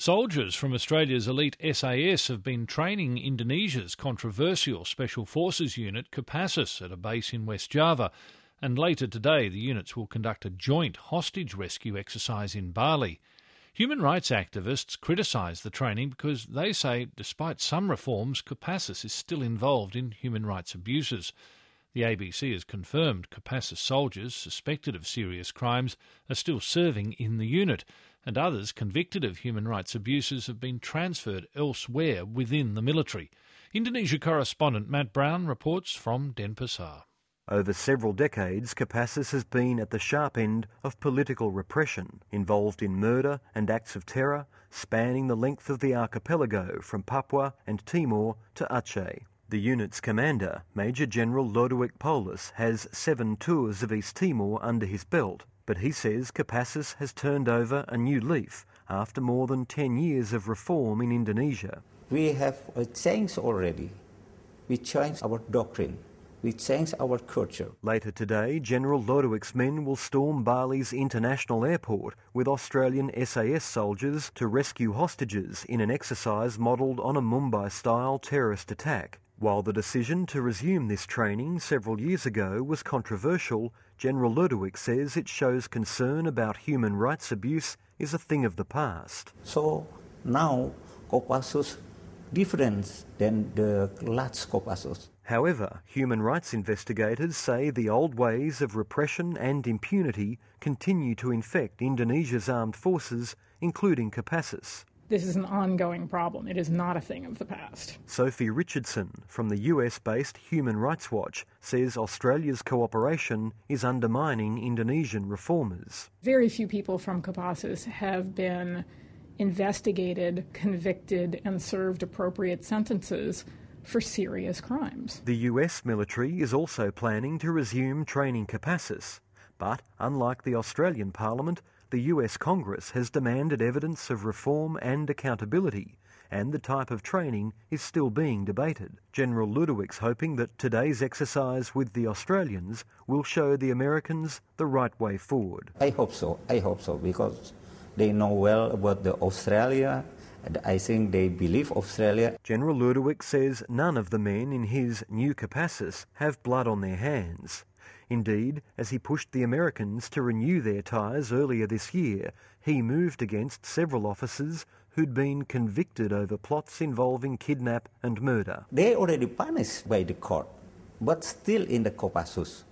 Soldiers from Australia's elite SAS have been training Indonesia's controversial Special Forces unit Kopassus at a base in West Java, and later today the units will conduct a joint hostage rescue exercise in Bali. Human rights activists criticise the training because they say despite some reforms, Kopassus is still involved in human rights abuses. The ABC has confirmed Kopassus soldiers suspected of serious crimes are still serving in the unit, and others convicted of human rights abuses have been transferred elsewhere within the military. Indonesia correspondent Matt Brown reports from Denpasar. Over several decades, Kopassus has been at the sharp end of political repression, involved in murder and acts of terror, spanning the length of the archipelago from Papua and Timor to Aceh. The unit's commander, Major General Lodewijk Paulus, has 7 tours of East Timor under his belt, but he says Kopassus has turned over a new leaf after more than 10 years of reform in Indonesia. We have changed already. We changed our doctrine. We changed our culture. Later today, General Lodewijk's men will storm Bali's international airport with Australian SAS soldiers to rescue hostages in an exercise modelled on a Mumbai-style terrorist attack. While the decision to resume this training several years ago was controversial, General Lodewijk says it shows concern about human rights abuse is a thing of the past. So now Kopassus different than the last Kopassus. However, human rights investigators say the old ways of repression and impunity continue to infect Indonesia's armed forces, including Kopassus. This is an ongoing problem. It is not a thing of the past. Sophie Richardson from the US-based Human Rights Watch says Australia's cooperation is undermining Indonesian reformers. Very few people from Kopassus have been investigated, convicted, and served appropriate sentences for serious crimes. The US military is also planning to resume training Kopassus, but unlike the Australian Parliament, the US Congress has demanded evidence of reform and accountability, and the type of training is still being debated. General Lodewijk's hoping that today's exercise with the Australians will show the Americans the right way forward. I hope so, because they know well about the Australia, and I think they believe Australia. General Lodewijk says none of the men in his new Kopassus have blood on their hands. Indeed, as he pushed the Americans to renew their ties earlier this year, he moved against several officers who'd been convicted over plots involving kidnap and murder. They already punished by the court, but still in the Kopassus.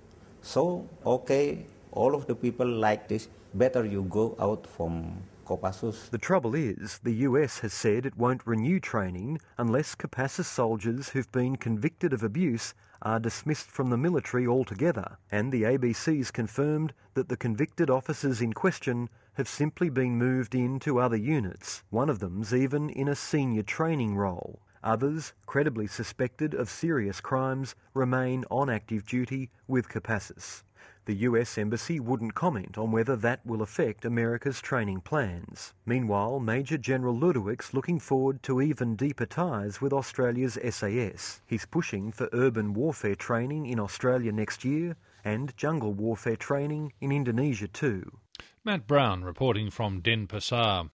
So, okay, all of the people like this, better you go out from Kopassus. The trouble is, the US has said it won't renew training unless Kopassus soldiers who've been convicted of abuse are dismissed from the military altogether, and the ABC's confirmed that the convicted officers in question have simply been moved into other units. One of them's even in a senior training role. Others, credibly suspected of serious crimes, remain on active duty with Kopassus. The US Embassy wouldn't comment on whether that will affect America's training plans. Meanwhile, Major General Lodewijk's looking forward to even deeper ties with Australia's SAS. He's pushing for urban warfare training in Australia next year and jungle warfare training in Indonesia too. Matt Brown reporting from Denpasar.